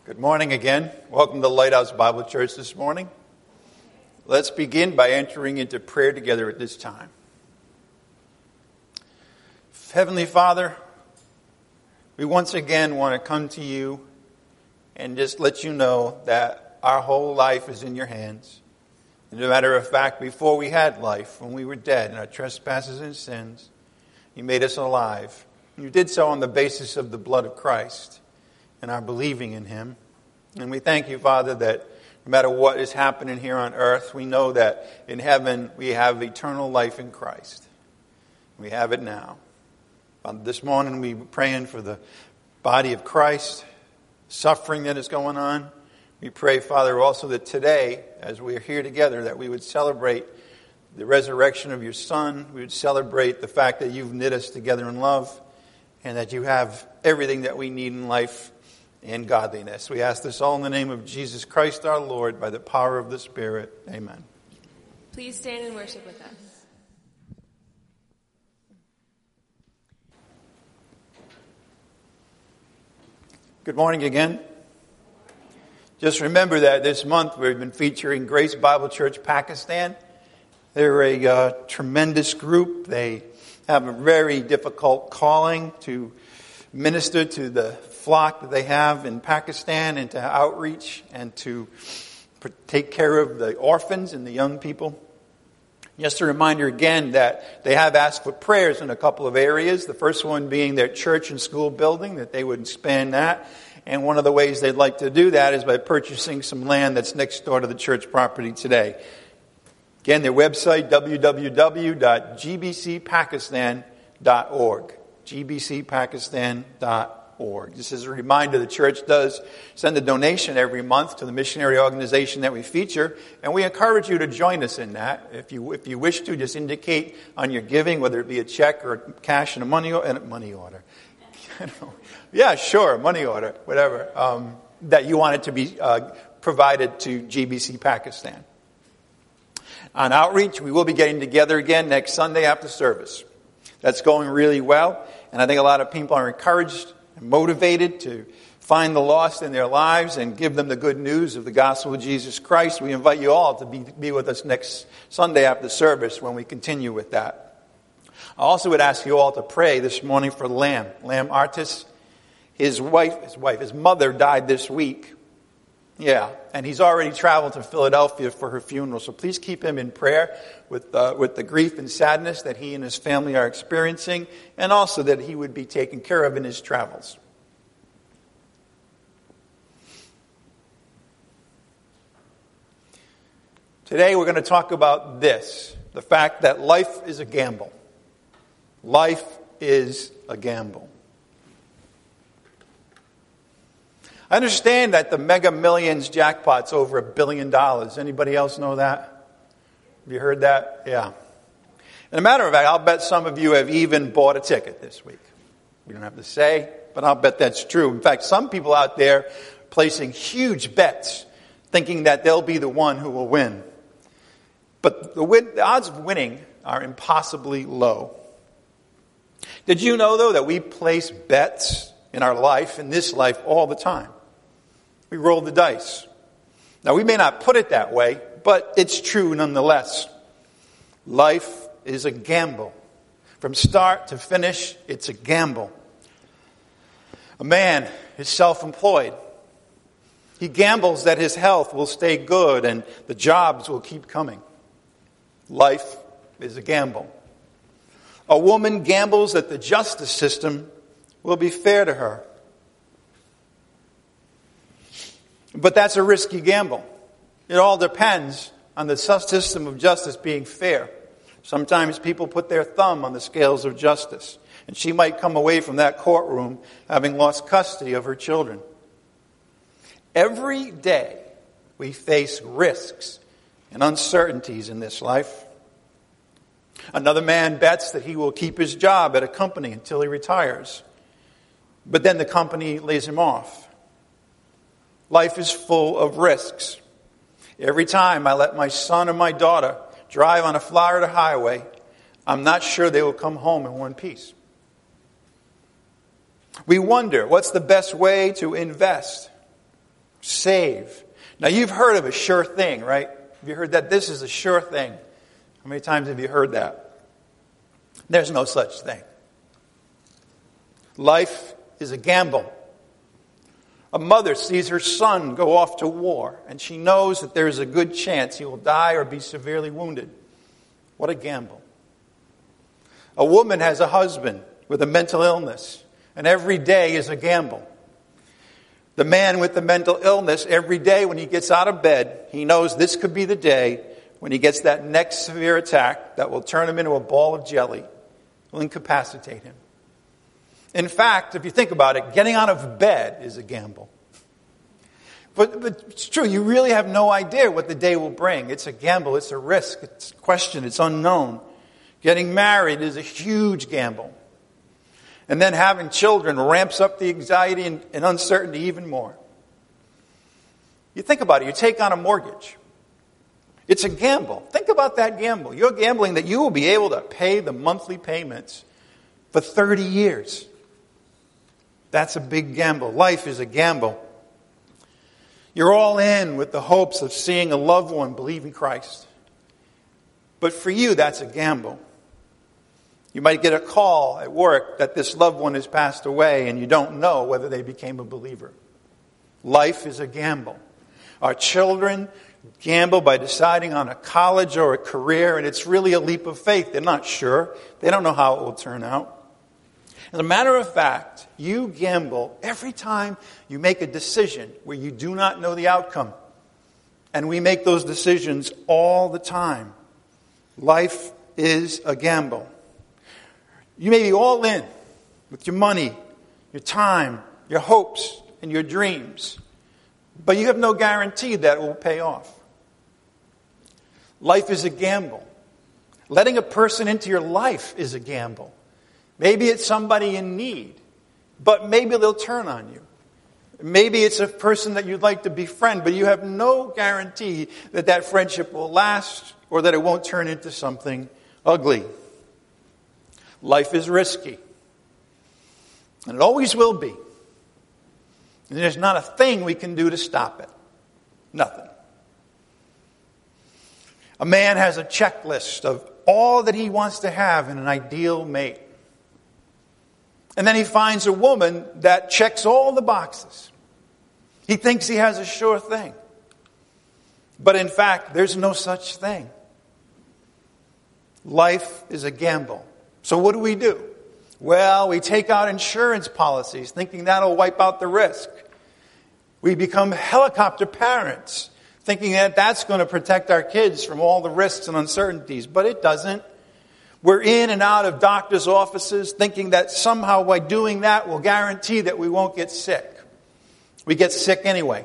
Good morning again. Welcome to Lighthouse Bible Church this morning. Let's begin by entering into prayer together at this time. Heavenly Father, we once again want to come to you and just let you know that our whole life is in your hands. As a matter of fact, before we had life, when we were dead in our trespasses and sins, you made us alive. You did so on the basis of the blood of Christ and our believing in him. And we thank you, Father, that no matter what is happening here on earth, we know that in heaven we have eternal life in Christ. We have it now. Father, this morning we were praying for the body of Christ, suffering that is going on. We pray, Father, also that today, as we are here together, that we would celebrate the resurrection of your Son. We would celebrate the fact that you've knit us together in love and that you have everything that we need in life and godliness. We ask this all in the name of Jesus Christ our Lord, by the power of the Spirit. Amen. Please stand and worship with us. Good morning again. Just remember that this month we've been featuring Grace Bible Church Pakistan. They're a tremendous group. They have a very difficult calling to minister to the flock that they have in Pakistan and to outreach and to take care of the orphans and the young people. Just a reminder again that they have asked for prayers in a couple of areas. The first one being their church and school building, that they would expand that. And one of the ways they'd like to do that is by purchasing some land that's next door to the church property today. Again, their website, www.gbcpakistan.org. gbcpakistan.org. Just as a reminder, the church does send a donation every month to the missionary organization that we feature, and we encourage you to join us in that. If you wish to, just indicate on your giving, whether it be a check or cash and a money order. Yeah, sure, money order, whatever, that you want it to be provided to GBC Pakistan. On outreach, we will be getting together again next Sunday after service. That's going really well, and I think a lot of people are encouraged and motivated to find the lost in their lives and give them the good news of the gospel of Jesus Christ. We invite you all to be with us next Sunday after service when we continue with that. I also would ask you all to pray this morning for Lam Artis. His mother died this week. Yeah, and he's already traveled to Philadelphia for her funeral. So please keep him in prayer with the grief and sadness that he and his family are experiencing, and also that he would be taken care of in his travels. Today we're going to talk about this, the fact that life is a gamble. Life is a gamble. I understand that the Mega Millions jackpot's over $1 billion. Anybody else know that? Have you heard that? Yeah. And a matter of fact, I'll bet some of you have even bought a ticket this week. We don't have to say, but I'll bet that's true. In fact, some people out there placing huge bets, thinking that they'll be the one who will win. But the odds of winning are impossibly low. Did you know, though, that we place bets in our life, in this life, all the time? We roll the dice. Now, we may not put it that way, but it's true nonetheless. Life is a gamble. From start to finish, it's a gamble. A man is self-employed. He gambles that his health will stay good and the jobs will keep coming. Life is a gamble. A woman gambles that the justice system will be fair to her. But that's a risky gamble. It all depends on the system of justice being fair. Sometimes people put their thumb on the scales of justice, and she might come away from that courtroom having lost custody of her children. Every day we face risks and uncertainties in this life. Another man bets that he will keep his job at a company until he retires. But then the company lays him off. Life is full of risks. Every time I let my son or my daughter drive on a Florida highway, I'm not sure they will come home in one piece. We wonder, what's the best way to invest? save. Now, you've heard of a sure thing, right? Have you heard that? This is a sure thing. How many times have you heard that? There's no such thing. Life is a gamble. A mother sees her son go off to war, and she knows that there is a good chance he will die or be severely wounded. What a gamble. A woman has a husband with a mental illness, and every day is a gamble. The man with the mental illness, every day when he gets out of bed, he knows this could be the day when he gets that next severe attack that will turn him into a ball of jelly, will incapacitate him. In fact, if you think about it, getting out of bed is a gamble. But it's true, you really have no idea what the day will bring. It's a gamble, it's a risk, it's a question, it's unknown. Getting married is a huge gamble. And then having children ramps up the anxiety and uncertainty even more. You think about it, you take on a mortgage. It's a gamble. Think about that gamble. You're gambling that you will be able to pay the monthly payments for 30 years. That's a big gamble. Life is a gamble. You're all in with the hopes of seeing a loved one believe in Christ. But for you, that's a gamble. You might get a call at work that this loved one has passed away and you don't know whether they became a believer. Life is a gamble. Our children gamble by deciding on a college or a career, and it's really a leap of faith. They're not sure. They don't know how it will turn out. As a matter of fact, you gamble every time you make a decision where you do not know the outcome. And we make those decisions all the time. Life is a gamble. You may be all in with your money, your time, your hopes, and your dreams. But you have no guarantee that it will pay off. Life is a gamble. Letting a person into your life is a gamble. Maybe it's somebody in need, but maybe they'll turn on you. Maybe it's a person that you'd like to befriend, but you have no guarantee that that friendship will last or that it won't turn into something ugly. Life is risky. And it always will be. And there's not a thing we can do to stop it. Nothing. A man has a checklist of all that he wants to have in an ideal mate. And then he finds a woman that checks all the boxes. He thinks he has a sure thing. But in fact, there's no such thing. Life is a gamble. So what do? Well, we take out insurance policies thinking that'll wipe out the risk. We become helicopter parents thinking that that's going to protect our kids from all the risks and uncertainties. But it doesn't. We're in and out of doctors' offices thinking that somehow by doing that we'll guarantee that we won't get sick. We get sick anyway.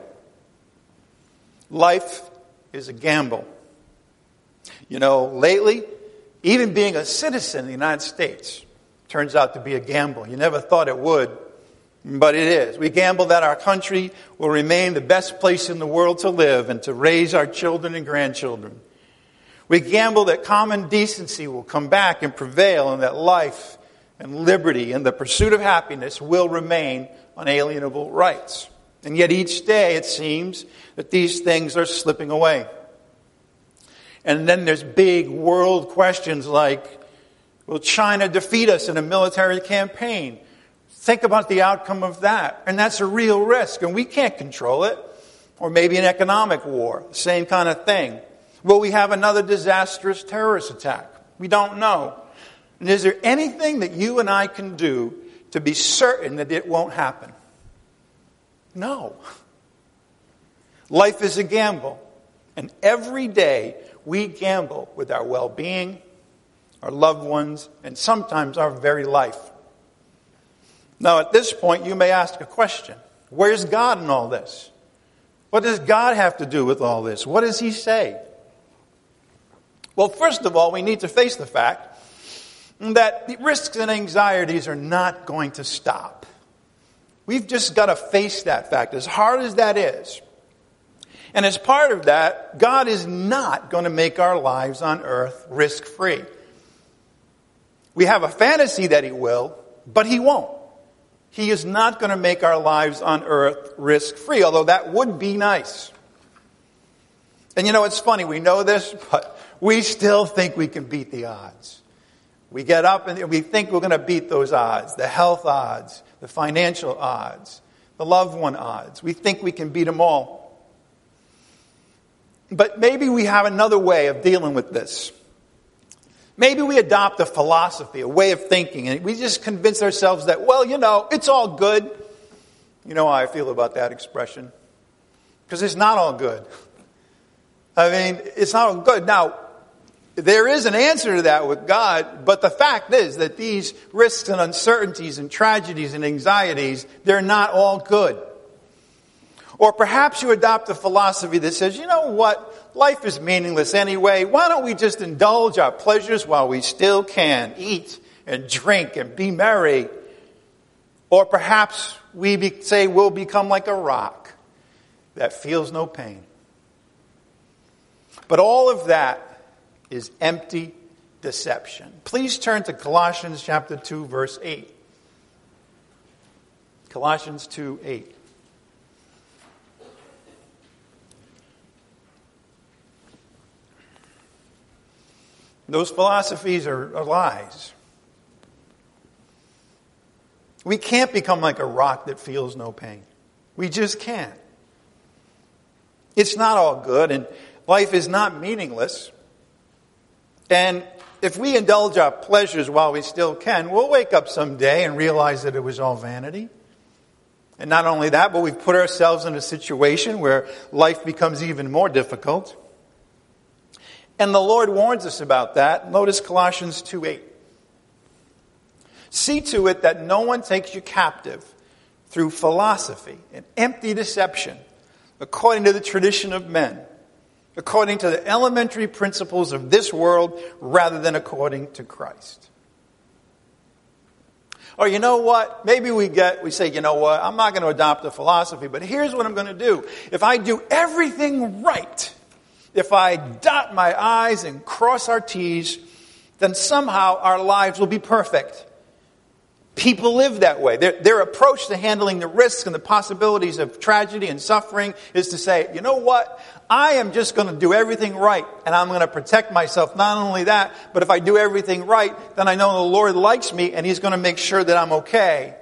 Life is a gamble. You know, lately, even being a citizen of the United States turns out to be a gamble. You never thought it would, but it is. We gamble that our country will remain the best place in the world to live and to raise our children and grandchildren. We gamble that common decency will come back and prevail and that life and liberty and the pursuit of happiness will remain unalienable rights. And yet each day it seems that these things are slipping away. And then there's big world questions like, will China defeat us in a military campaign? Think about the outcome of that. And that's a real risk, and we can't control it. Or maybe an economic war, same kind of thing. Will we have another disastrous terrorist attack? We don't know. And is there anything that you and I can do to be certain that it won't happen? No. Life is a gamble. And every day we gamble with our well-being, our loved ones, and sometimes our very life. Now, at this point, you may ask a question. Where's God in all this? What does God have to do with all this? What does He say? Well, first of all, we need to face the fact that the risks and anxieties are not going to stop. We've just got to face that fact, as hard as that is. And as part of that, God is not going to make our lives on earth risk-free. We have a fantasy that He will, but He won't. He is not going to make our lives on earth risk-free, although that would be nice. And it's funny, we know this, but we still think we can beat the odds. We get up and we think we're going to beat those odds, the health odds, the financial odds, the loved one odds. We think we can beat them all. But maybe we have another way of dealing with this. Maybe we adopt a philosophy, a way of thinking, and we just convince ourselves that, it's all good. You know how I feel about that expression? Because it's not all good. It's not all good. Now, there is an answer to that with God, but the fact is that these risks and uncertainties and tragedies and anxieties, they're not all good. Or perhaps you adopt a philosophy that says, you know what? Life is meaningless anyway. Why don't we just indulge our pleasures while we still can? Eat and drink and be merry. Or perhaps we say we'll become like a rock that feels no pain. But all of that is empty deception. Please turn to Colossians chapter 2, verse 8. Colossians 2:8. Those philosophies are lies. We can't become like a rock that feels no pain. We just can't. It's not all good, and life is not meaningless. And if we indulge our pleasures while we still can, we'll wake up someday and realize that it was all vanity. And not only that, but we've put ourselves in a situation where life becomes even more difficult. And the Lord warns us about that. Notice Colossians 2:8. See to it that no one takes you captive through philosophy and empty deception, according to the tradition of men, according to the elementary principles of this world, rather than according to Christ. Or you know what? Maybe we say, you know what? I'm not going to adopt a philosophy, but here's what I'm going to do. If I do everything right, if I dot my I's and cross our T's, then somehow our lives will be perfect. People live that way. Their approach to handling the risks and the possibilities of tragedy and suffering is to say, you know what? I am just going to do everything right, and I'm going to protect myself. Not only that, but if I do everything right, then I know the Lord likes me, and He's going to make sure that I'm okay.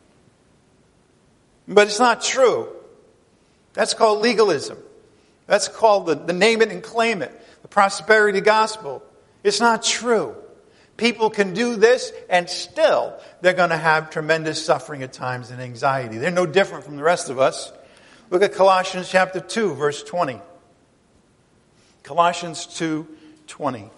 But it's not true. That's called legalism. That's called the name it and claim it, the prosperity gospel. It's not true. People can do this and still they're going to have tremendous suffering at times and anxiety. They're no different from the rest of us. Look at Colossians chapter 2, verse 20. Colossians 2:20.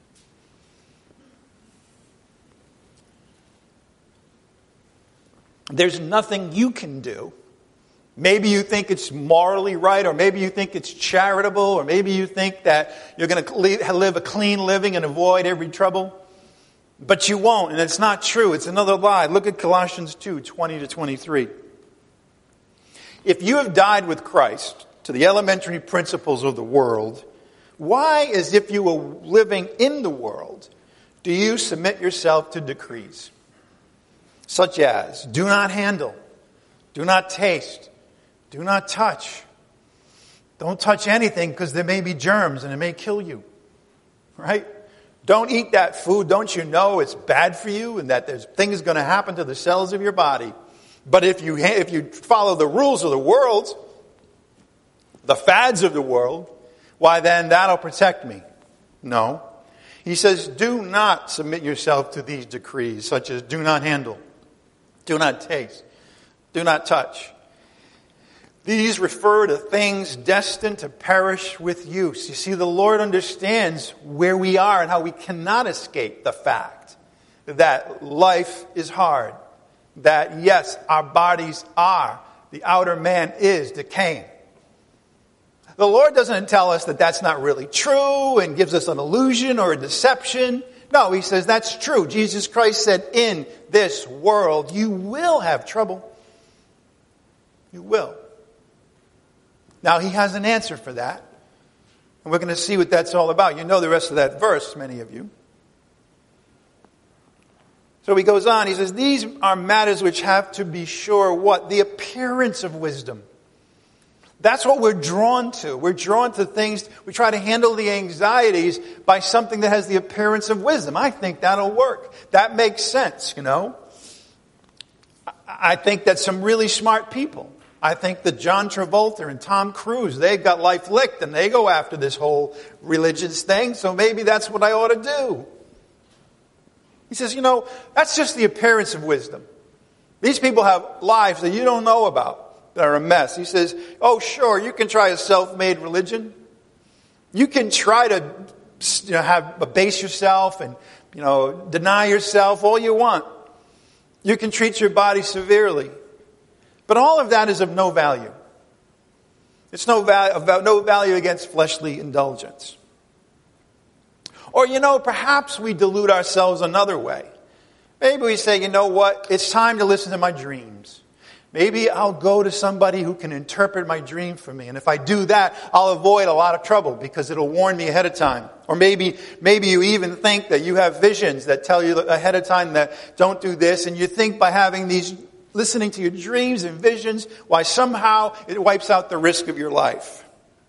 There's nothing you can do. Maybe you think it's morally right, or maybe you think it's charitable, or maybe you think that you're going to live a clean living and avoid every trouble. But you won't, and it's not true. It's another lie. Look at Colossians 2:20-23. If you have died with Christ to the elementary principles of the world, why, as if you were living in the world, do you submit yourself to decrees? Such as, do not handle, do not taste, do not touch. Don't touch anything because there may be germs and it may kill you. Right? Don't eat that food. Don't you know it's bad for you and that there's things going to happen to the cells of your body? But if you follow the rules of the world, the fads of the world, why then that'll protect me. No. He says, do not submit yourself to these decrees, such as do not handle, do not taste, do not touch. These refer to things destined to perish with use. You see, the Lord understands where we are and how we cannot escape the fact that life is hard. That, yes, our bodies are, the outer man is decaying. The Lord doesn't tell us that that's not really true and gives us an illusion or a deception. No, He says that's true. Jesus Christ said, in this world you will have trouble. You will. Now, He has an answer for that. And we're going to see what that's all about. You know the rest of that verse, many of you. So he goes on, he says, these are matters which have to be sure what? The appearance of wisdom. That's what we're drawn to. We're drawn to things, we try to handle the anxieties by something that has the appearance of wisdom. I think that'll work. That makes sense, you know. I think that some really smart people, I think that John Travolta and Tom Cruise, they've got life licked and they go after this whole religious thing, so maybe that's what I ought to do. He says, you know, that's just the appearance of wisdom. These people have lives that you don't know about that are a mess. He says, oh, sure, you can try a self-made religion. You can try to, abase yourself and, deny yourself all you want. You can treat your body severely. But all of that is of no value. It's no value against fleshly indulgence. Or, perhaps we delude ourselves another way. Maybe we say, you know what, it's time to listen to my dreams. Maybe I'll go to somebody who can interpret my dream for me. And if I do that, I'll avoid a lot of trouble because it'll warn me ahead of time. Or maybe you even think that you have visions that tell you ahead of time that don't do this. And you think by having listening to your dreams and visions, why somehow it wipes out the risk of your life.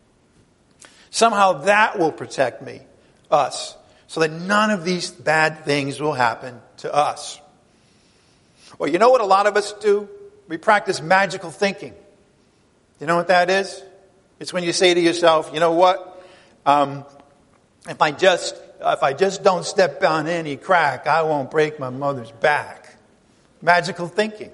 Somehow that will protect us, so that none of these bad things will happen to us. Well, you know what a lot of us do? We practice magical thinking. You know what that is? It's when you say to yourself, you know what? If I just don't step on any crack, I won't break my mother's back. Magical thinking,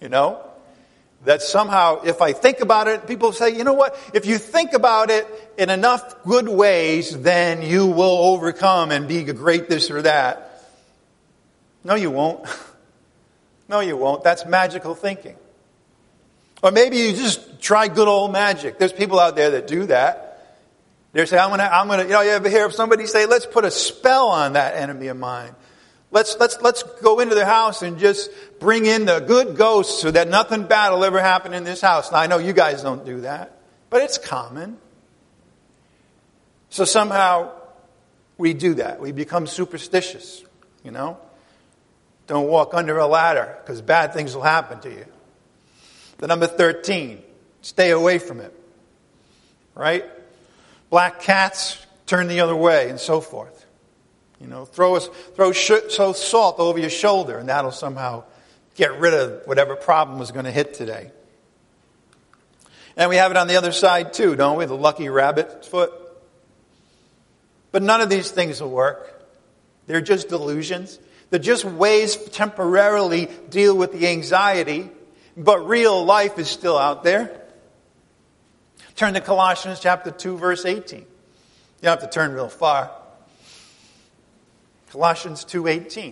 That somehow, if I think about it, people say, you know what? If you think about it in enough good ways, then you will overcome and be a great this or that. No, you won't. No, you won't. That's magical thinking. Or maybe you just try good old magic. There's people out there that do that. They say, I'm gonna, you ever hear of somebody say, let's put a spell on that enemy of mine. Let's go into their house and just bring in the good ghosts so that nothing bad will ever happen in this house. Now, I know you guys don't do that, but it's common. So somehow we do that. We become superstitious, Don't walk under a ladder because bad things will happen to you. The number 13, stay away from it. Right? Black cats, turn the other way and so forth. Throw salt over your shoulder and that'll somehow get rid of whatever problem was going to hit today. And we have it on the other side too, don't we? The lucky rabbit foot. But none of these things will work. They're just delusions. They're just ways to temporarily deal with the anxiety, but real life is still out there. Turn to Colossians chapter 2, verse 18. You don't have to turn real far. Colossians 2:18.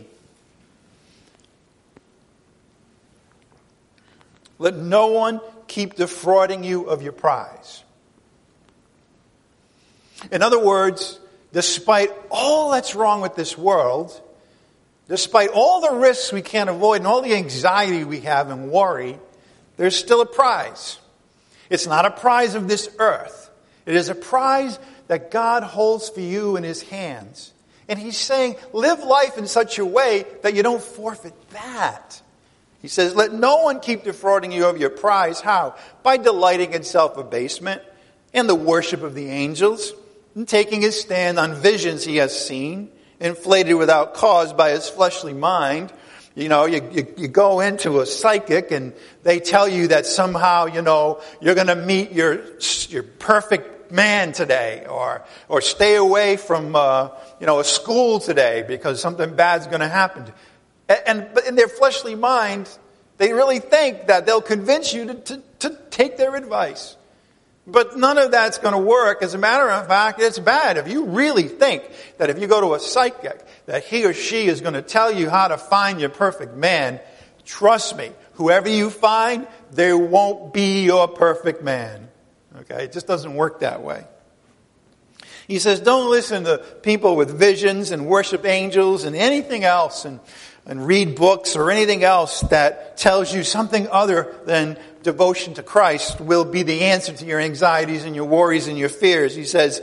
Let no one keep defrauding you of your prize. In other words, despite all that's wrong with this world, despite all the risks we can't avoid and all the anxiety we have and worry, there's still a prize. It's not a prize of this earth. It is a prize that God holds for you in His hands. And He's saying, live life in such a way that you don't forfeit that. He says, let no one keep defrauding you of your prize. How? By delighting in self-abasement and the worship of the angels, and taking his stand on visions he has seen, inflated without cause by his fleshly mind. You go into a psychic and they tell you that somehow, you're going to meet your perfect man today, or stay away from, a school today because something bad's going to happen. But in their fleshly mind, they really think that they'll convince you to take their advice. But none of that's going to work. As a matter of fact, it's bad. If you really think that if you go to a psychic, that he or she is going to tell you how to find your perfect man, trust me, whoever you find, there won't be your perfect man. Okay? It just doesn't work that way. He says, don't listen to people with visions and worship angels and anything else and read books or anything else that tells you something other than devotion to Christ will be the answer to your anxieties and your worries and your fears. He says,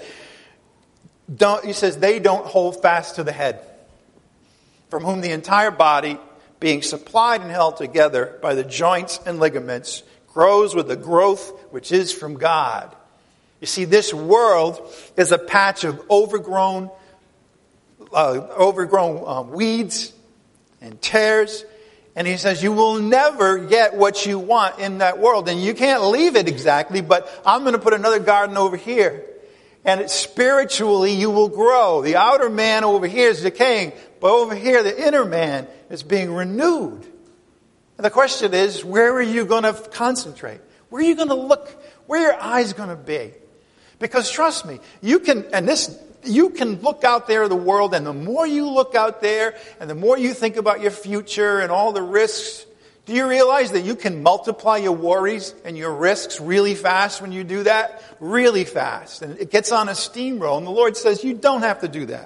they don't hold fast to the head, from whom the entire body, being supplied and held together by the joints and ligaments, grows with the growth which is from God. You see, this world is a patch of overgrown weeds and tares. And he says, you will never get what you want in that world. And you can't leave it exactly, but I'm going to put another garden over here. And spiritually, you will grow. The outer man over here is decaying, but over here, the inner man is being renewed. And the question is, where are you going to concentrate? Where are you going to look? Where are your eyes going to be? Because trust me, you can look out there in the world, and the more you look out there, and the more you think about your future and all the risks, do you realize that you can multiply your worries and your risks really fast when you do that? Really fast. And it gets on a steamroll, and the Lord says, you don't have to do that.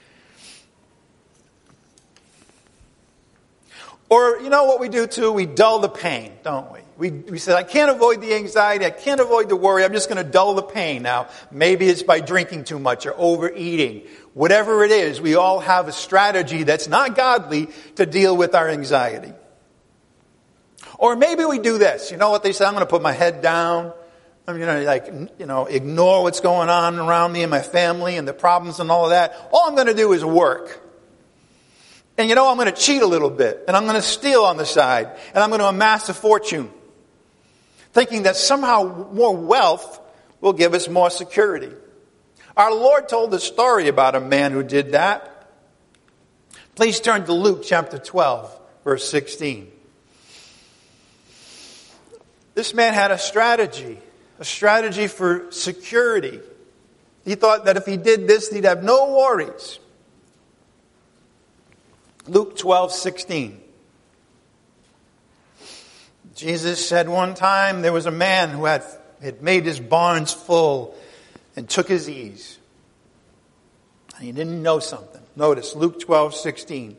Or, you know what we do too? We dull the pain, don't we? We say, I can't avoid the anxiety, I can't avoid the worry, I'm just going to dull the pain. Now, maybe it's by drinking too much or overeating. Whatever it is, we all have a strategy that's not godly to deal with our anxiety. Or maybe we do this. You know what they say? I'm going to put my head down. I'm going to ignore what's going on around me and my family and the problems and all of that. All I'm going to do is work. And I'm going to cheat a little bit. And I'm going to steal on the side. And I'm going to amass a fortune. Thinking that somehow more wealth will give us more security. Our Lord told a story about a man who did that. Please turn to Luke chapter 12, verse 16. This man had a strategy for security. He thought that if he did this, he'd have no worries. Luke 12:16. Jesus said one time there was a man who had made his barns full and took his ease. And he didn't know something. Notice Luke 12:16.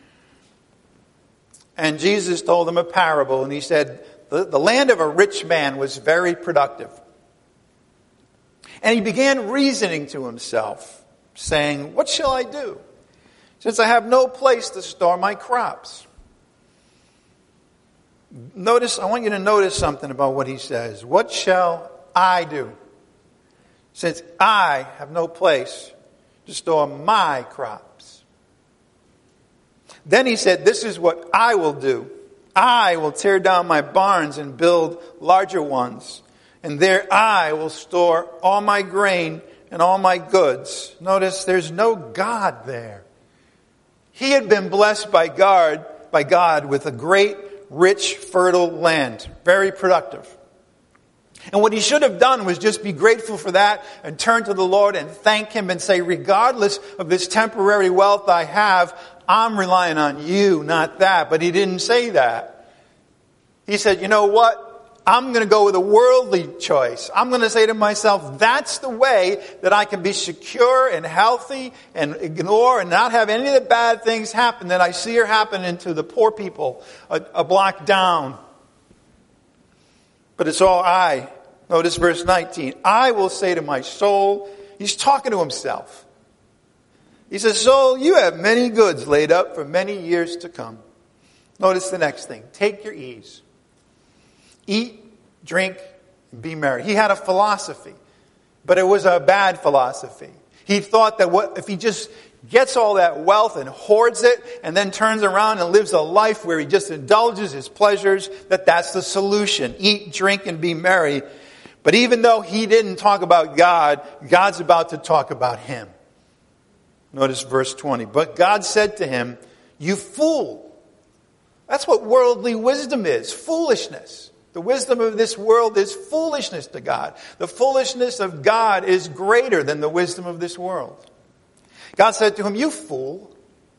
And Jesus told him a parable, and he said, the land of a rich man was very productive. And he began reasoning to himself, saying, what shall I do, since I have no place to store my crops? I want you to notice something about what he says. What shall I do, since I have no place to store my crops? Then he said, this is what I will do. I will tear down my barns and build larger ones. And there I will store all my grain and all my goods. Notice there's no God there. He had been blessed by God with a great, rich, fertile land. Very productive. And what he should have done was just be grateful for that and turn to the Lord and thank Him and say, regardless of this temporary wealth I have, I'm relying on you, not that. But he didn't say that. He said, you know what? I'm going to go with a worldly choice. I'm going to say to myself, that's the way that I can be secure and healthy and ignore and not have any of the bad things happen that I see are happening to the poor people a block down. But it's all I. Notice verse 19. I will say to my soul, he's talking to himself. He says, soul, you have many goods laid up for many years to come. Notice the next thing. Take your ease. Eat, drink, and be merry. He had a philosophy, but it was a bad philosophy. He thought that if he just gets all that wealth and hoards it and then turns around and lives a life where he just indulges his pleasures, that's the solution. Eat, drink, and be merry. But even though he didn't talk about God, God's about to talk about him. Notice verse 20. But God said to him, you fool. That's what worldly wisdom is. Foolishness. The wisdom of this world is foolishness to God. The foolishness of God is greater than the wisdom of this world. God said to him, you fool.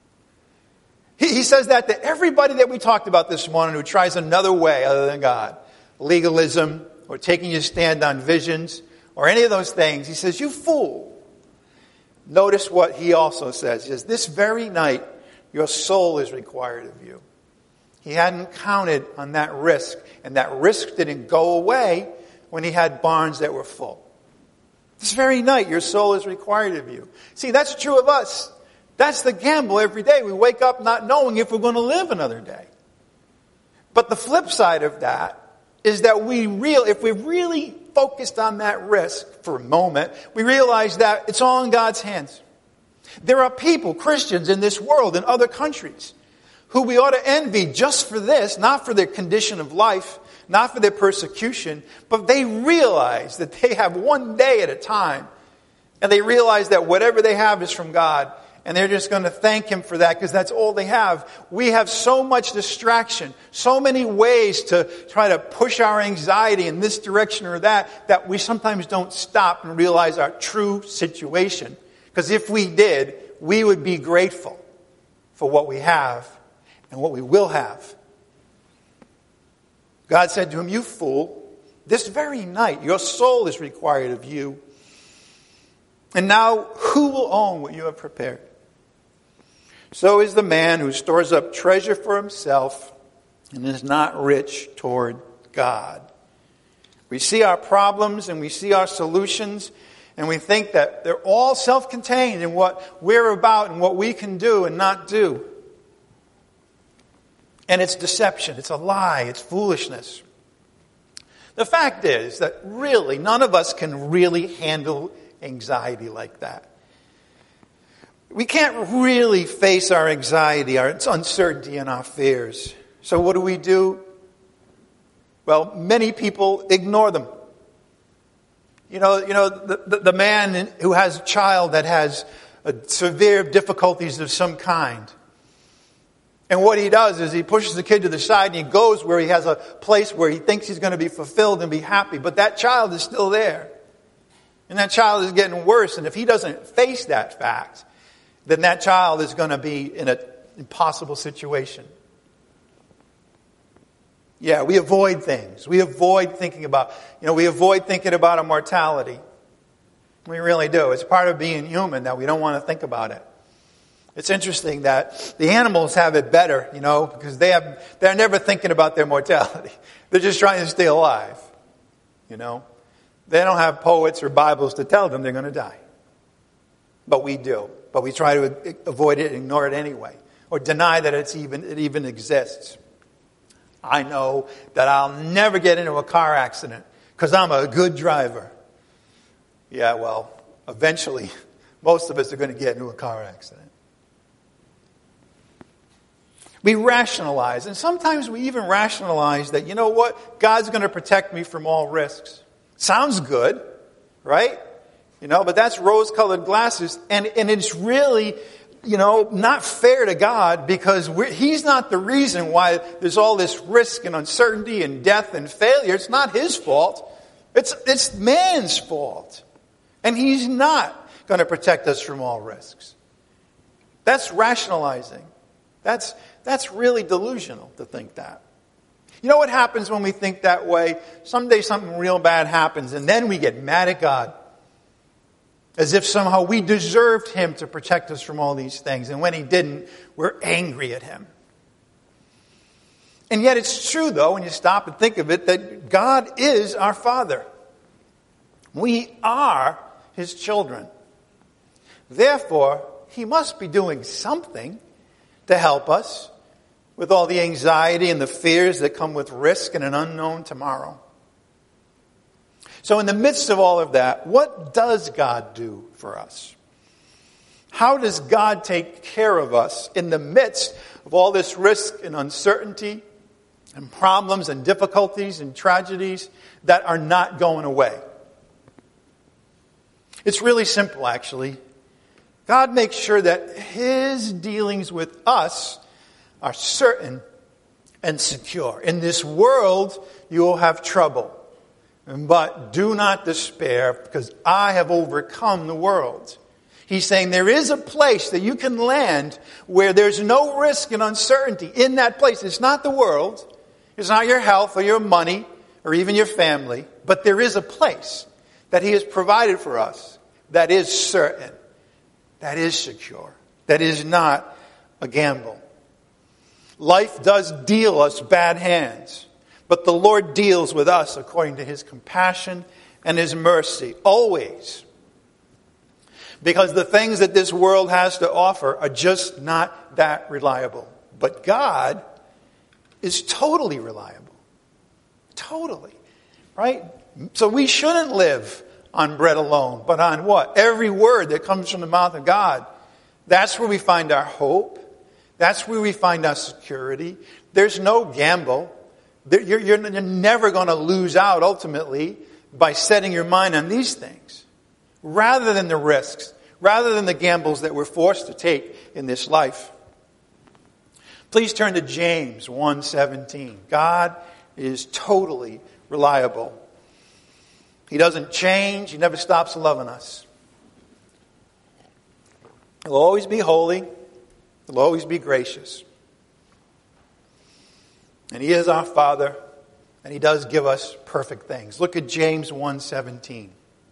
He says that to everybody that we talked about this morning who tries another way other than God. Legalism, or taking your stand on visions, or any of those things. He says, you fool. Notice what he also says. He says, this very night, your soul is required of you. He hadn't counted on that risk. And that risk didn't go away when he had barns that were full. This very night, your soul is required of you. See, that's true of us. That's the gamble every day. We wake up not knowing if we're going to live another day. But the flip side of that is that if we're really focused on that risk for a moment, we realize that it's all in God's hands. There are people, Christians in this world, in other countries, who we ought to envy just for this, not for their condition of life, not for their persecution, but they realize that they have one day at a time, and they realize that whatever they have is from God, and they're just going to thank Him for that because that's all they have. We have so much distraction, so many ways to try to push our anxiety in this direction or that we sometimes don't stop and realize our true situation. Because if we did, we would be grateful for what we have and what we will have. God said to him, "You fool, this very night your soul is required of you. And now who will own what you have prepared? So is the man who stores up treasure for himself and is not rich toward God." We see our problems and we see our solutions, and we think that they're all self-contained in what we're about and what we can do and not do. And it's deception. It's a lie. It's foolishness. The fact is that really none of us can really handle anxiety like that. We can't really face our anxiety, our uncertainty, and our fears. So what do? Well, many people ignore them. The man who has a child that has severe difficulties of some kind. And what he does is he pushes the kid to the side and he goes where he has a place where he thinks he's going to be fulfilled and be happy. But that child is still there. And that child is getting worse. And if he doesn't face that fact, then that child is going to be in an impossible situation. Yeah, we avoid things. We avoid thinking about our mortality. We really do. It's part of being human that we don't want to think about it. It's interesting that the animals have it better, because they're never thinking about their mortality. They're just trying to stay alive, They don't have poets or Bibles to tell them they're going to die. But we do. But we try to avoid it and ignore it anyway, or deny that it even exists. I know that I'll never get into a car accident because I'm a good driver. Yeah, well, eventually, most of us are going to get into a car accident. We rationalize, and sometimes we even rationalize that, God's going to protect me from all risks. Sounds good, right? But that's rose-colored glasses, and it's really, not fair to God because He's not the reason why there's all this risk and uncertainty and death and failure. It's not His fault. It's man's fault. And He's not going to protect us from all risks. That's rationalizing. That's really delusional to think that. You know what happens when we think that way? Someday something real bad happens and then we get mad at God. As if somehow we deserved Him to protect us from all these things. And when He didn't, we're angry at Him. And yet it's true, though, when you stop and think of it, that God is our Father. We are His children. Therefore, He must be doing something to help us with all the anxiety and the fears that come with risk and an unknown tomorrow. So in the midst of all of that, what does God do for us? How does God take care of us in the midst of all this risk and uncertainty and problems and difficulties and tragedies that are not going away? It's really simple, actually. God makes sure that His dealings with us are certain and secure. In this world, you will have trouble. But do not despair, because I have overcome the world. He's saying there is a place that you can land where there's no risk and uncertainty in that place. It's not the world. It's not your health or your money or even your family. But there is a place that He has provided for us that is certain, that is secure, that is not a gamble. Life does deal us bad hands. But the Lord deals with us according to His compassion and His mercy, always. Because the things that this world has to offer are just not that reliable. But God is totally reliable. Totally. Right? So we shouldn't live on bread alone, but on what? Every word that comes from the mouth of God. That's where we find our hope. That's where we find our security. There's no gamble. You're never going to lose out ultimately by setting your mind on these things. Rather than the risks, rather than the gambles that we're forced to take in this life. Please turn to James 1:17. God is totally reliable. He doesn't change. He never stops loving us. He'll always be holy. He'll always be gracious. And He is our Father, and He does give us perfect things. Look at James 1:17.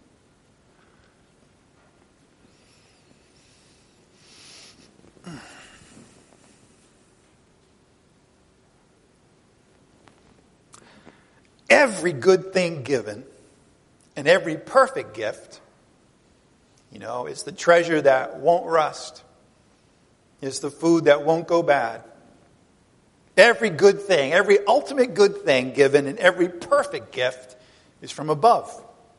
Every good thing given and every perfect gift, is the treasure that won't rust. It's the food that won't go bad. Every good thing, every ultimate good thing given and every perfect gift is from above.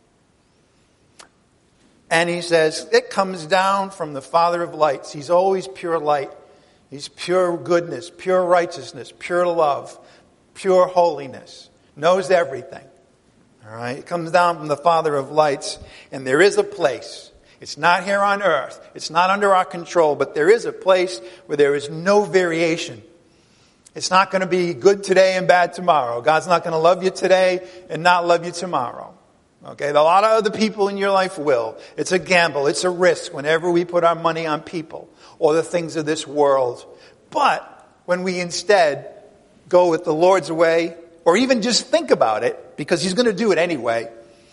And he says, it comes down from the Father of lights. He's always pure light. He's pure goodness, pure righteousness, pure love, pure holiness. Knows everything. All right? It comes down from the Father of lights. And there is a place. It's not here on earth. It's not under our control. But there is a place where there is no variation. It's not going to be good today and bad tomorrow. God's not going to love you today and not love you tomorrow. Okay? A lot of other people in your life will. It's a gamble. It's a risk whenever we put our money on people or the things of this world. But when we instead go with the Lord's way, or even just think about it, because He's going to do it anyway.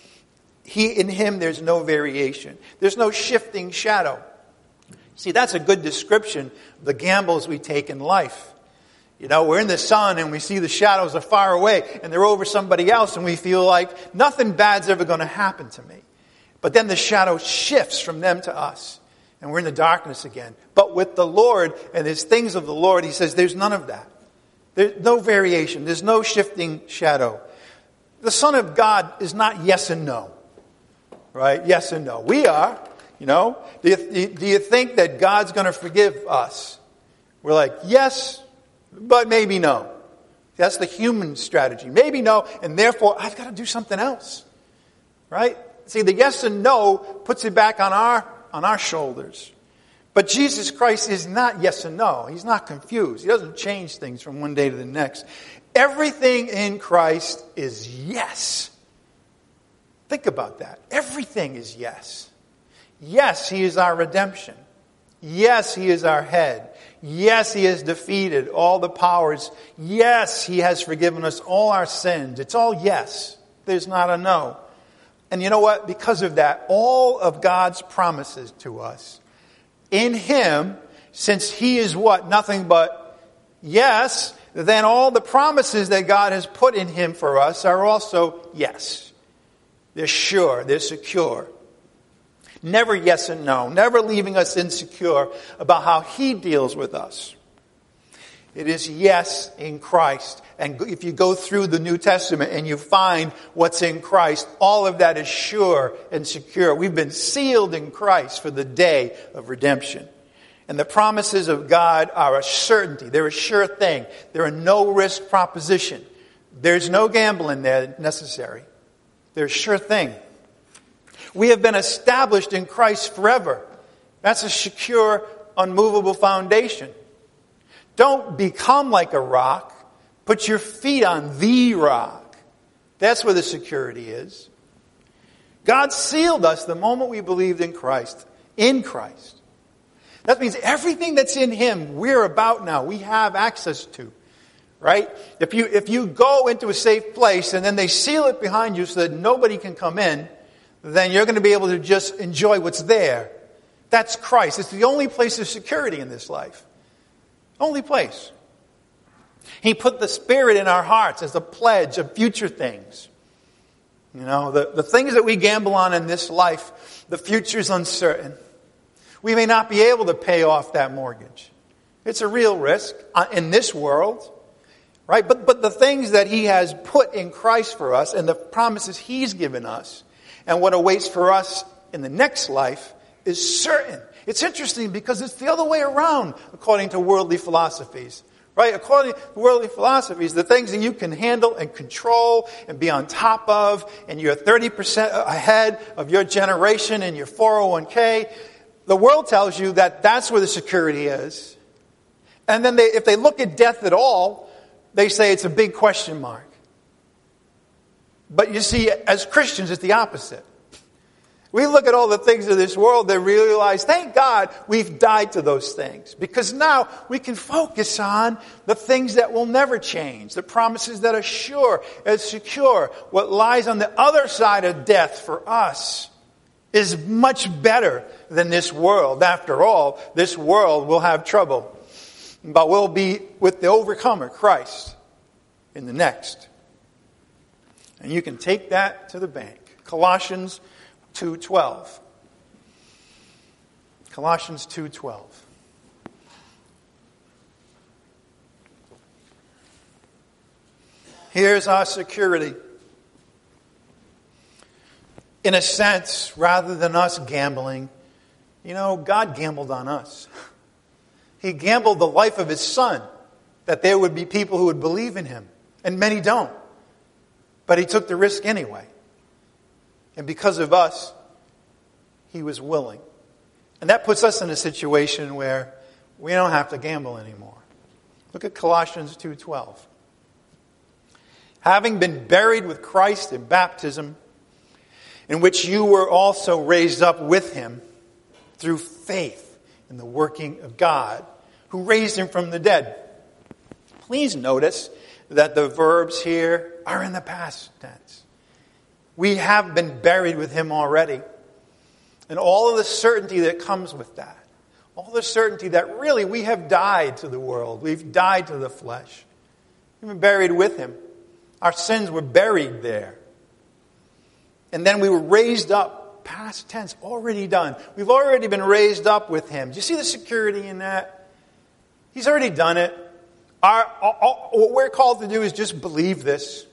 In Him there's no variation. There's no shifting shadow. See, that's a good description of the gambles we take in life. We're in the sun and we see the shadows are far away and they're over somebody else and we feel like nothing bad's ever going to happen to me. But then the shadow shifts from them to us and we're in the darkness again. But with the Lord and His things of the Lord, He says there's none of that. There's no variation. There's no shifting shadow. The Son of God is not yes and no. Right? Yes and no. We are. Do you think that God's going to forgive us? We're like, yes, but maybe no. That's the human strategy. Maybe no, and therefore I've got to do something else. Right? See, the yes and no puts it back on our shoulders. But Jesus Christ is not yes and no. He's not confused. He doesn't change things from one day to the next. Everything in Christ is yes. Think about that. Everything is yes. Yes, He is our redemption. Yes, He is our head. Yes, He has defeated all the powers. Yes, He has forgiven us all our sins. It's all yes. There's not a no. And you know what? Because of that, all of God's promises to us, in Him, since He is what? Nothing but yes, then all the promises that God has put in Him for us are also yes. They're sure. They're secure. Never yes and no. Never leaving us insecure about how He deals with us. It is yes in Christ. And if you go through the New Testament and you find what's in Christ, all of that is sure and secure. We've been sealed in Christ for the day of redemption. And the promises of God are a certainty. They're a sure thing. They're a no-risk proposition. There's no gambling there necessary. They're a sure thing. We have been established in Christ forever. That's a secure, unmovable foundation. Don't become like a rock. Put your feet on the rock. That's where the security is. God sealed us the moment we believed in Christ. In Christ. That means everything that's in Him, we're about now. We have access to. Right? If you go into a safe place and then they seal it behind you so that nobody can come in, then you're going to be able to just enjoy what's there. That's Christ. It's the only place of security in this life. Only place. He put the Spirit in our hearts as a pledge of future things. The things that we gamble on in this life, the future's uncertain. We may not be able to pay off that mortgage. It's a real risk in this world, right? But the things that he has put in Christ for us and the promises he's given us and what awaits for us in the next life is certain. It's interesting because it's the other way around according to worldly philosophies. Right? According to worldly philosophies, the things that you can handle and control and be on top of, and you're 30% ahead of your generation in your 401k, the world tells you that that's where the security is. And then if they look at death at all, they say it's a big question mark. But you see, as Christians, it's the opposite. We look at all the things of this world and realize, thank God we've died to those things. Because now we can focus on the things that will never change. The promises that are sure and secure. What lies on the other side of death for us is much better than this world. After all, this world will have trouble. But we'll be with the overcomer, Christ, in the next. And you can take that to the bank. Colossians 2:12. Colossians 2:12. Here's our security. In a sense, rather than us gambling, God gambled on us. He gambled the life of his son that there would be people who would believe in him. And many don't. But he took the risk anyway. And because of us, he was willing. And that puts us in a situation where we don't have to gamble anymore. Look at Colossians 2:12. Having been buried with Christ in baptism, in which you were also raised up with him through faith in the working of God, who raised him from the dead. Please notice that the verbs here are in the past tense. We have been buried with him already. And all of the certainty that comes with that. All the certainty that really we have died to the world. We've died to the flesh. We've been buried with him. Our sins were buried there. And then we were raised up. Past tense, already done. We've already been raised up with him. Do you see the security in that? He's already done it. What we're called to do is just believe this.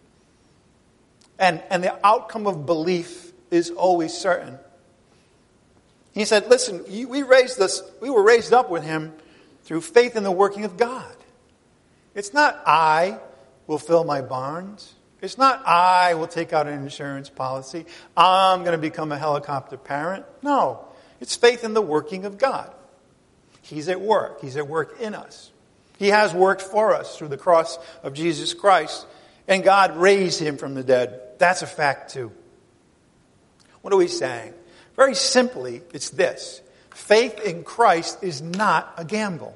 And the outcome of belief is always certain. He said, listen, we were raised up with him through faith in the working of God. It's not I will fill my barns. It's not I will take out an insurance policy. I'm going to become a helicopter parent. No, it's faith in the working of God. He's at work. He's at work in us. He has worked for us through the cross of Jesus Christ. And God raised him from the dead. That's a fact too. What are we saying? Very simply, it's this. Faith in Christ is not a gamble.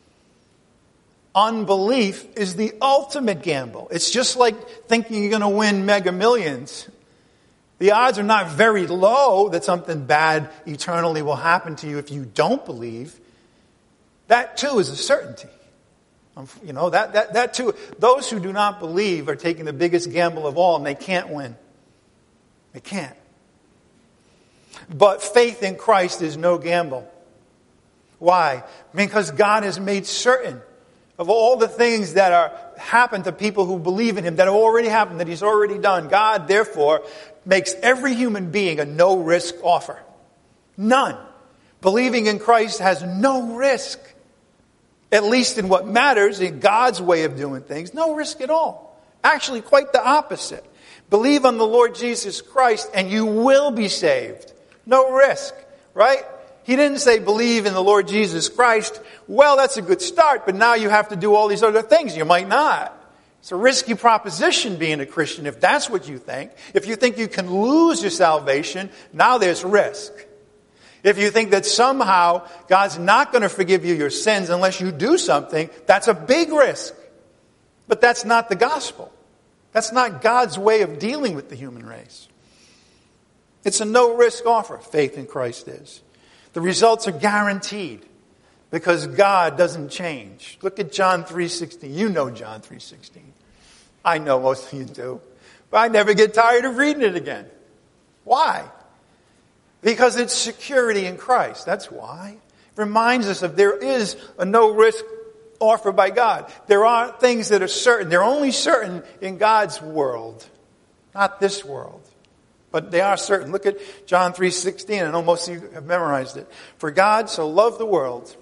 Unbelief is the ultimate gamble. It's just like thinking you're going to win Mega Millions. The odds are not very low that something bad eternally will happen to you if you don't believe. That too is a certainty. That too. Those who do not believe are taking the biggest gamble of all, and they can't win. They can't. But faith in Christ is no gamble. Why? Because God has made certain of all the things that happen to people who believe in him, that have already happened, that he's already done. God, therefore, makes every human being a no-risk offer. None. Believing in Christ has no risk. At least in what matters, in God's way of doing things, no risk at all. Actually, quite the opposite. Believe on the Lord Jesus Christ and you will be saved. No risk, right? He didn't say believe in the Lord Jesus Christ. Well, that's a good start, but now you have to do all these other things. You might not. It's a risky proposition being a Christian if that's what you think. If you think you can lose your salvation, now there's risk. If you think that somehow God's not going to forgive you your sins unless you do something, that's a big risk. But that's not the gospel. That's not God's way of dealing with the human race. It's a no-risk offer, faith in Christ is. The results are guaranteed because God doesn't change. Look at John 3:16. You know John 3:16. I know most of you do. But I never get tired of reading it again. Why? Because it's security in Christ. That's why. It reminds us of there is a no-risk offer by God. There are things that are certain. They're only certain in God's world, not this world. But they are certain. Look at John 3:16. I know most of you have memorized it. For God so loved the world.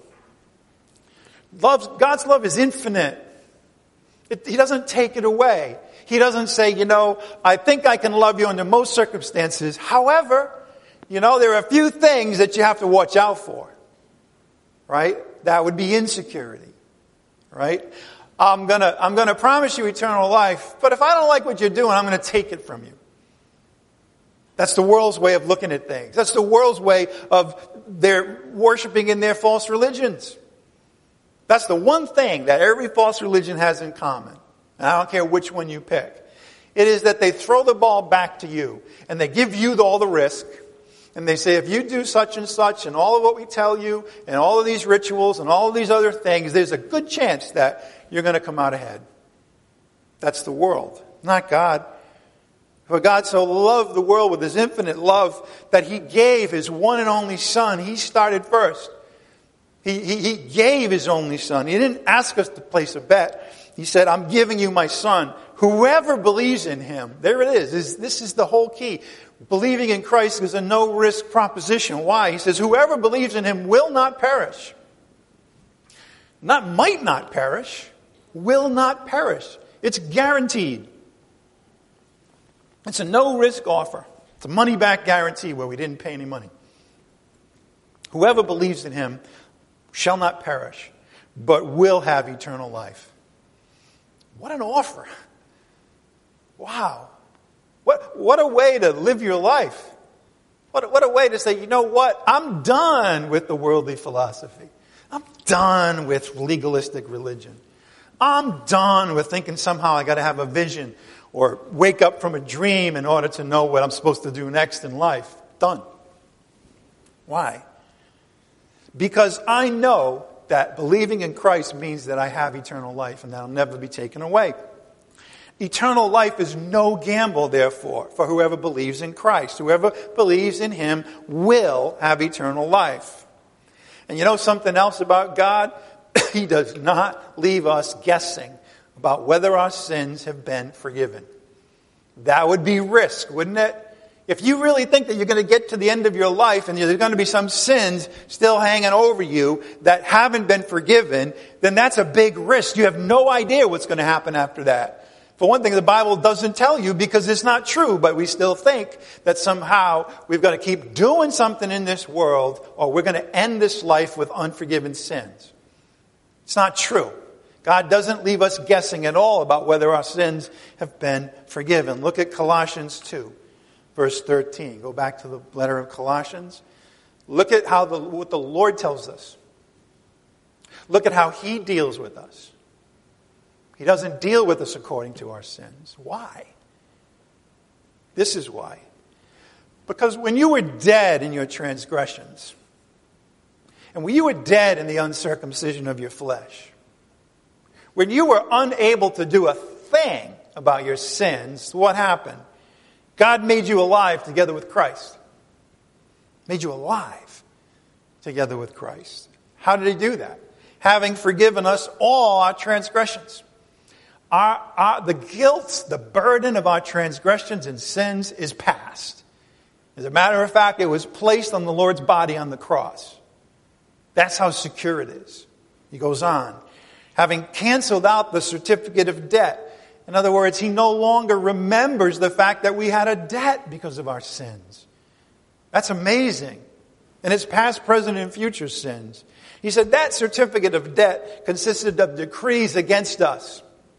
God's love is infinite. He doesn't take it away. He doesn't say, I think I can love you under most circumstances. However, there are a few things that you have to watch out for. Right? That would be insecurity. Right? I'm gonna promise you eternal life, but if I don't like what you're doing, I'm gonna take it from you. That's the world's way of looking at things. That's the world's way of their worshiping in their false religions. That's the one thing that every false religion has in common. And I don't care which one you pick. It is that they throw the ball back to you. And they give you all the risk. And they say, if you do such and such and all of what we tell you and all of these rituals and all of these other things, there's a good chance that you're going to come out ahead. That's the world, not God. For God so loved the world with His infinite love that He gave His one and only Son. He started first. He gave His only Son. He didn't ask us to place a bet. He said, I'm giving you my Son. Whoever believes in Him, there it is. This is the whole key. Believing in Christ is a no-risk proposition. Why? He says, whoever believes in Him will not perish. Not might not perish, will not perish. It's guaranteed. It's a no-risk offer. It's a money-back guarantee where we didn't pay any money. Whoever believes in Him shall not perish, but will have eternal life. What an offer. Wow. What a way to live your life. What a way to say, you know what? I'm done with the worldly philosophy. I'm done with legalistic religion. I'm done with thinking somehow I got to have a vision or wake up from a dream in order to know what I'm supposed to do next in life. Done. Why? Because I know that believing in Christ means that I have eternal life and that I'll never be taken away. Eternal life is no gamble, therefore, for whoever believes in Christ. Whoever believes in Him will have eternal life. And you know something else about God? He does not leave us guessing about whether our sins have been forgiven. That would be risk, wouldn't it? If you really think that you're going to get to the end of your life and there's going to be some sins still hanging over you that haven't been forgiven, then that's a big risk. You have no idea what's going to happen after that. For one thing, the Bible doesn't tell you because it's not true, but we still think that somehow we've got to keep doing something in this world or we're going to end this life with unforgiven sins. It's not true. God doesn't leave us guessing at all about whether our sins have been forgiven. Look at Colossians 2, verse 13. Go back to the letter of Colossians. Look at what the Lord tells us. Look at how He deals with us. He doesn't deal with us according to our sins. Why? This is why. Because when you were dead in your transgressions, and when you were dead in the uncircumcision of your flesh, when you were unable to do a thing about your sins, what happened? God made you alive together with Christ. Made you alive together with Christ. How did He do that? Having forgiven us all our transgressions. The guilt, the burden of our transgressions and sins is past. As a matter of fact, it was placed on the Lord's body on the cross. That's how secure it is. He goes on. Having canceled out the certificate of debt. In other words, He no longer remembers the fact that we had a debt because of our sins. That's amazing. And it's past, present, and future sins. He said that certificate of debt consisted of decrees against us.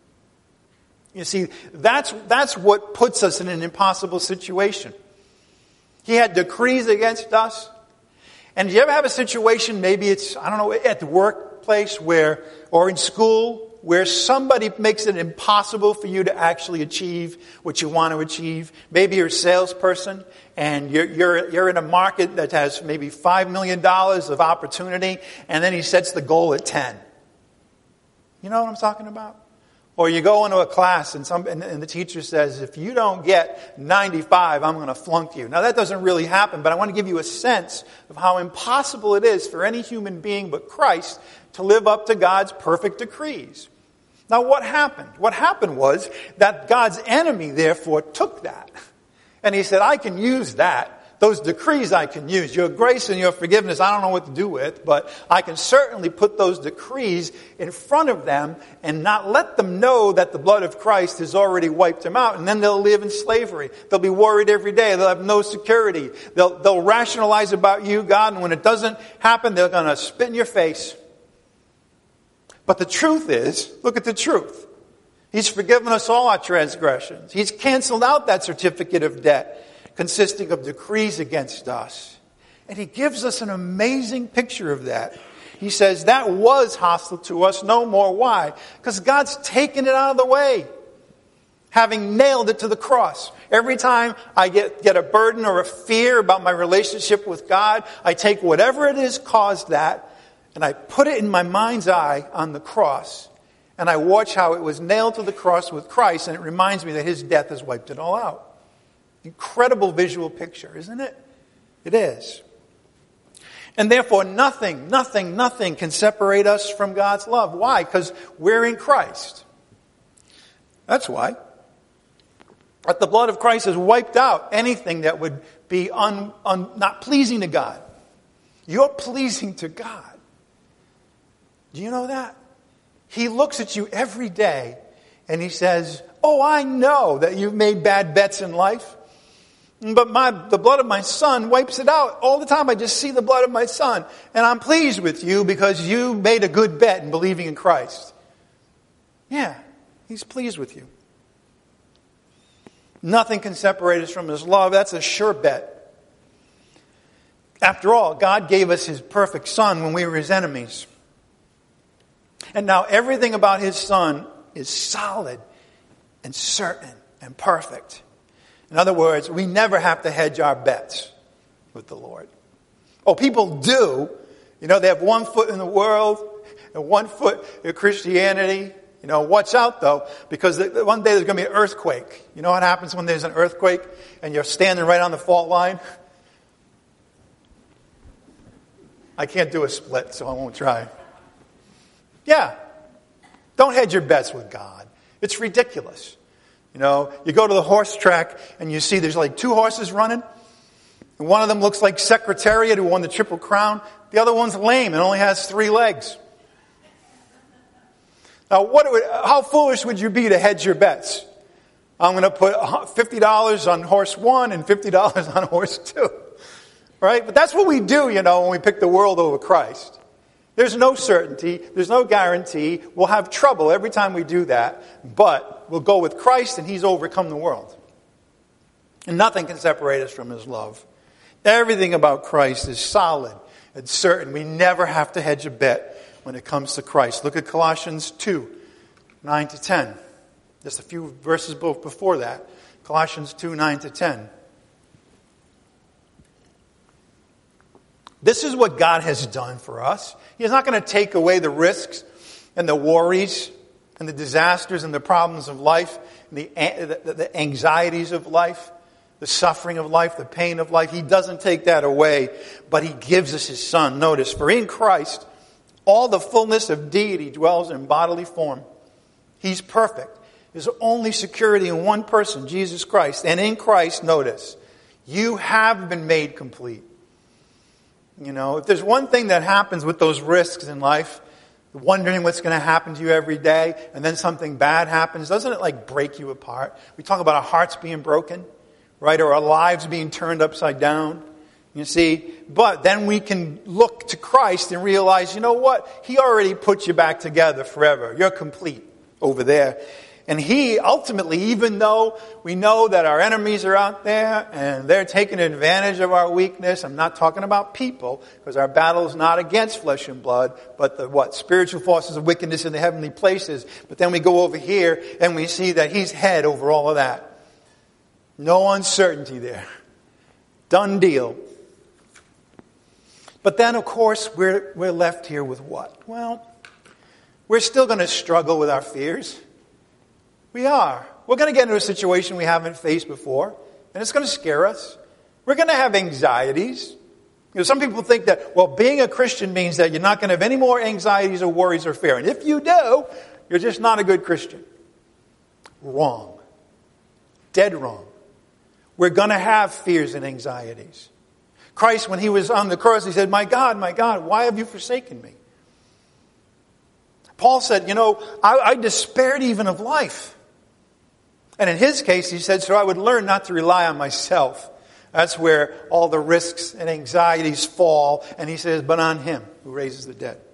You see, that's what puts us in an impossible situation. He had decrees against us. And do you ever have a situation, maybe it's, at the workplace or in school, where somebody makes it impossible for you to actually achieve what you want to achieve? Maybe you're a salesperson and you're in a market that has maybe $5 million of opportunity, and then he sets the goal at 10. You know what I'm talking about? Or you go into a class and the teacher says, if you don't get 95, I'm going to flunk you. Now that doesn't really happen, but I want to give you a sense of how impossible it is for any human being but Christ to live up to God's perfect decrees. Now what happened? What happened was that God's enemy therefore took that. And he said, I can use that. Those decrees I can use. Your grace and your forgiveness I don't know what to do with, but I can certainly put those decrees in front of them and not let them know that the blood of Christ has already wiped them out. And then they'll live in slavery. They'll be worried every day. They'll have no security. They'll rationalize about you, God, and when it doesn't happen, they're going to spit in your face. But the truth is, look at the truth. He's forgiven us all our transgressions. He's canceled out that certificate of debt consisting of decrees against us. And he gives us an amazing picture of that. He says that was hostile to us no more. Why? Because God's taken it out of the way, having nailed it to the cross. Every time I get a burden or a fear about my relationship with God, I take whatever it is caused that, and I put it in my mind's eye on the cross. And I watch how it was nailed to the cross with Christ, and it reminds me that his death has wiped it all out. Incredible visual picture, isn't it? It is. And therefore, nothing can separate us from God's love. Why? Because we're in Christ. That's why. But the blood of Christ has wiped out anything that would be not pleasing to God. You're pleasing to God. Do you know that? He looks at you every day and he says, oh, I know that you've made bad bets in life. But the blood of my son wipes it out. All the time I just see the blood of my son. And I'm pleased with you because you made a good bet in believing in Christ. Yeah, he's pleased with you. Nothing can separate us from his love. That's a sure bet. After all, God gave us his perfect son when we were his enemies. And now everything about his son is solid and certain and perfect. In other words, we never have to hedge our bets with the Lord. Oh, people do. You know, they have one foot in the world and one foot in Christianity. You know, watch out though, because one day there's going to be an earthquake. You know what happens when there's an earthquake and you're standing right on the fault line? I can't do a split, so I won't try. Yeah. Don't hedge your bets with God. It's ridiculous. You know, you go to the horse track and you see there's like two horses running. And one of them looks like Secretariat who won the Triple Crown. The other one's lame and only has 3 legs. Now, how foolish would you be to hedge your bets? I'm going to put $50 on horse 1 and $50 on horse 2. Right? But that's what we do, you know, when we pick the world over Christ. There's no certainty. There's no guarantee. We'll have trouble every time we do that. But we'll go with Christ and he's overcome the world. And nothing can separate us from his love. Everything about Christ is solid and certain. We never have to hedge a bet when it comes to Christ. Look at Colossians 2, 9 to 10. Just a few verses before that. Colossians 2, 9 to 10. This is what God has done for us. He's not going to take away the risks and the worries and the disasters and the problems of life, and the anxieties of life, the suffering of life, the pain of life. He doesn't take that away, but he gives us his son. Notice, for in Christ, all the fullness of deity dwells in bodily form. He's perfect. There's only security in one person, Jesus Christ. And in Christ, notice, you have been made complete. You know, if there's one thing that happens with those risks in life, wondering what's going to happen to you every day, and then something bad happens, doesn't it like break you apart? We talk about our hearts being broken, right? Or our lives being turned upside down. You see, but then we can look to Christ and realize, you know what? He already put you back together forever. You're complete over there. And he ultimately, even though we know that our enemies are out there and they're taking advantage of our weakness, I'm not talking about people, because our battle is not against flesh and blood, but the spiritual forces of wickedness in the heavenly places. But then we go over here and we see that he's head over all of that. No uncertainty there. Done deal. But then, of course, we're left here with what? Well, we're still going to struggle with our fears. We are. We're going to get into a situation we haven't faced before, and it's going to scare us. We're going to have anxieties. Some people think that, well, being a Christian means that you're not going to have any more anxieties or worries or fear. And if you do, you're just not a good Christian. Wrong. Dead wrong. We're going to have fears and anxieties. Christ, when he was on the cross, he said, my God, why have you forsaken me? Paul said, I despaired even of life. And in his case, he said, so I would learn not to rely on myself. That's where all the risks and anxieties fall. And he says, but on him who raises the dead.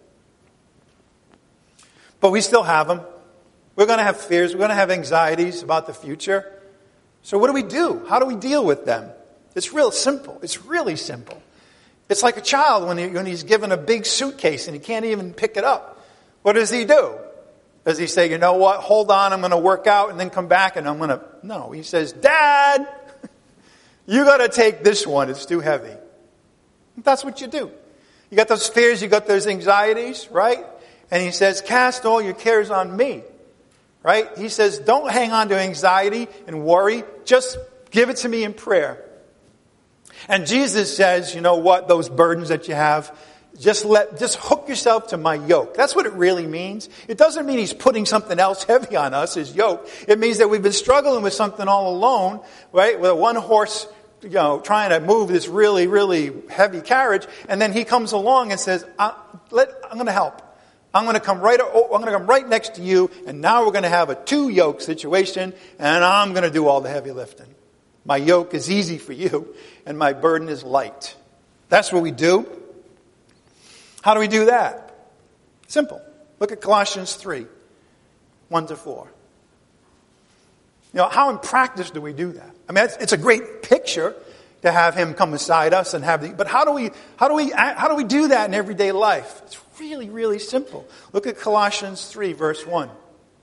But we still have them. We're going to have fears. We're going to have anxieties about the future. So what do we do? How do we deal with them? It's real simple. It's really simple. It's like a child when he's given a big suitcase and he can't even pick it up. What does he do? Does he say, you know what, hold on, I'm going to work out and then come back and I'm going to... No, he says, Dad, you got to take this one. It's too heavy. That's what you do. You got those fears, you got those anxieties, right? And he says, cast all your cares on me. Right? He says, don't hang on to anxiety and worry. Just give it to me in prayer. And Jesus says, you know what, those burdens that you have, just hook yourself to my yoke. That's what it really means. It doesn't mean he's putting something else heavy on us, his yoke. It means that we've been struggling with something all alone, right? With a one horse, trying to move this really, really heavy carriage. And then he comes along and says, I'm going to help. I'm going to come right next to you, and now we're going to have a two-yoke situation, and I'm going to do all the heavy lifting. My yoke is easy for you, and my burden is light. That's what we do. How do we do that? Simple. Look at Colossians 3, 1-4. How in practice do we do that? I mean, it's a great picture to have him come beside us and but how do we do that in everyday life? It's really, really simple. Look at Colossians 3, verse 1.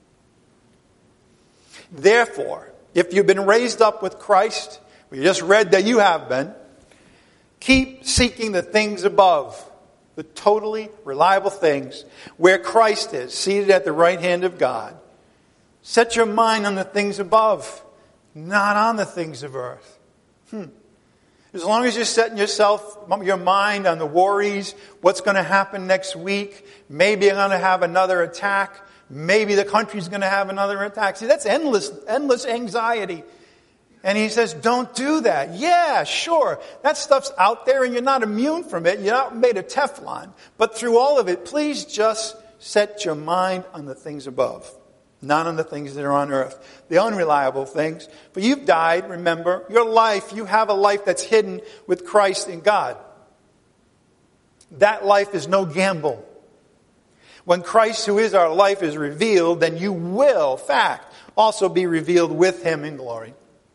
Therefore, if you've been raised up with Christ, we just read that you have been, keep seeking the things above, the totally reliable things, where Christ is, seated at the right hand of God. Set your mind on the things above, not on the things of earth. As long as you're setting your mind on the worries, what's going to happen next week, maybe you're going to have another attack, maybe the country's going to have another attack. See, that's endless anxiety. And he says, don't do that. Yeah, sure, that stuff's out there and you're not immune from it. You're not made of Teflon. But through all of it, please just set your mind on the things above, not on the things that are on earth, the unreliable things. For you've died, remember, you have a life that's hidden with Christ in God. That life is no gamble. When Christ, who is our life, is revealed, then you will, also be revealed with him in glory.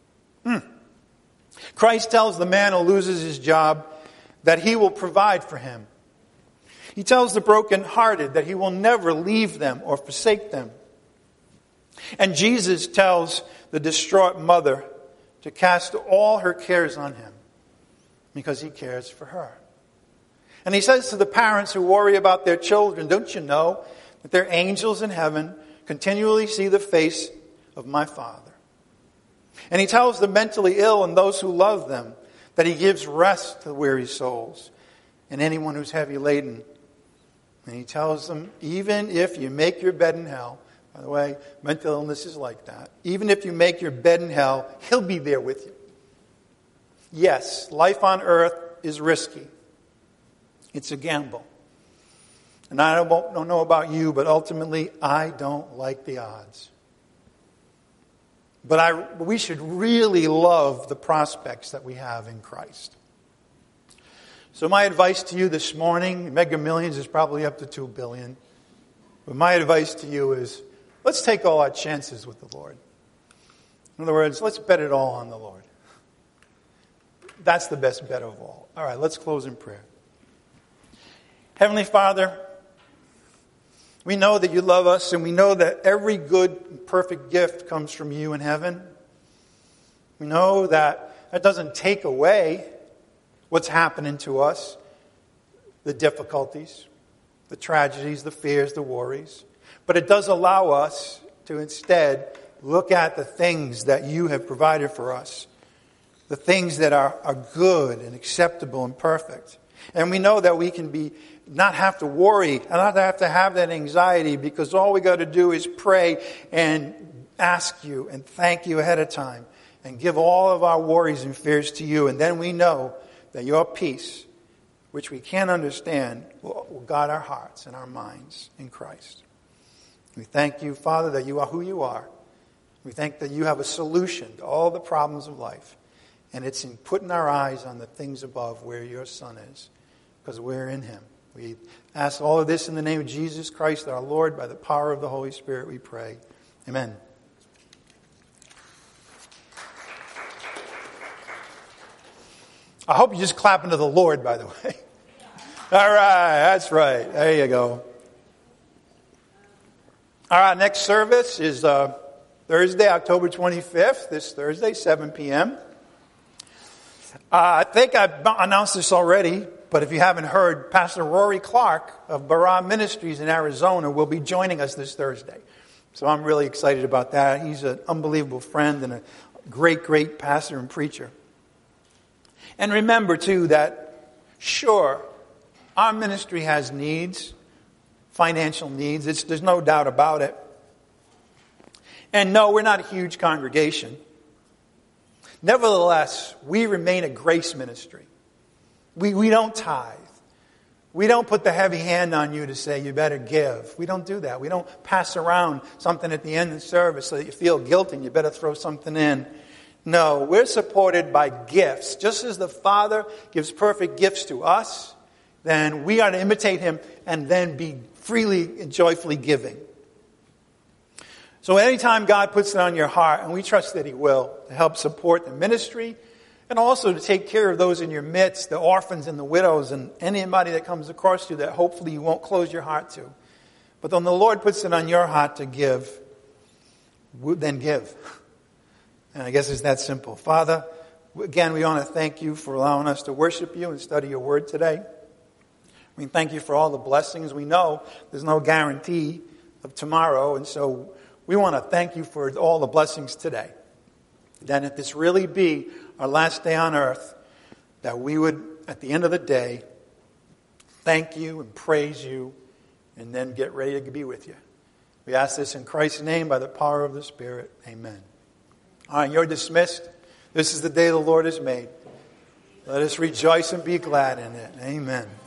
Christ tells the man who loses his job that he will provide for him. He tells the brokenhearted that he will never leave them or forsake them. And Jesus tells the distraught mother to cast all her cares on him because he cares for her. And he says to the parents who worry about their children, don't you know that their angels in heaven continually see the face of my Father? And he tells the mentally ill and those who love them that he gives rest to weary souls and anyone who's heavy laden. And he tells them, even if you make your bed in hell, by the way, mental illness is like that. Even if you make your bed in hell, he'll be there with you. Yes, life on earth is risky. It's a gamble. And I don't know about you, but ultimately, I don't like the odds. But we should really love the prospects that we have in Christ. So my advice to you this morning, Mega Millions is probably up to 2 billion. But my advice to you is, let's take all our chances with the Lord. In other words, let's bet it all on the Lord. That's the best bet of all. All right, let's close in prayer. Heavenly Father, we know that you love us, and we know that every good, perfect gift comes from you in heaven. We know that doesn't take away what's happening to us, the difficulties, the tragedies, the fears, the worries. But it does allow us to instead look at the things that you have provided for us, the things that are good and acceptable and perfect. And we know that we can not have to worry and not have to have that anxiety, because all we got to do is pray and ask you and thank you ahead of time and give all of our worries and fears to you. And then we know that your peace, which we can't understand, will guard our hearts and our minds in Christ. We thank you, Father, that you are who you are. We thank that you have a solution to all the problems of life. And it's in putting our eyes on the things above where your Son is, because we're in him. We ask all of this in the name of Jesus Christ, our Lord, by the power of the Holy Spirit, we pray. Amen. I hope you're just clapping to the Lord, by the way. All right, that's right. There you go. All right, next service is Thursday, October 25th, this Thursday, 7 p.m. I think I've announced this already, but if you haven't heard, Pastor Rory Clark of Barah Ministries in Arizona will be joining us this Thursday. So I'm really excited about that. He's an unbelievable friend and a great, great pastor and preacher. And remember, too, that, sure, our ministry has needs, financial needs. There's no doubt about it. And no, we're not a huge congregation. Nevertheless, we remain a grace ministry. We don't tithe. We don't put the heavy hand on you to say, you better give. We don't do that. We don't pass around something at the end of the service so that you feel guilty and you better throw something in. No, we're supported by gifts. Just as the Father gives perfect gifts to us, then we are to imitate him and then be freely and joyfully giving. So anytime God puts it on your heart, and we trust that he will, to help support the ministry and also to take care of those in your midst, the orphans and the widows and anybody that comes across you that hopefully you won't close your heart to. But when the Lord puts it on your heart to give, then give. And I guess it's that simple. Father, again, we want to thank you for allowing us to worship you and study your word today. We thank you for all the blessings. We know there's no guarantee of tomorrow, and so we want to thank you for all the blessings today. That if this really be our last day on earth, that we would, at the end of the day, thank you and praise you and then get ready to be with you. We ask this in Christ's name by the power of the Spirit. Amen. All right, you're dismissed. This is the day the Lord has made. Let us rejoice and be glad in it. Amen.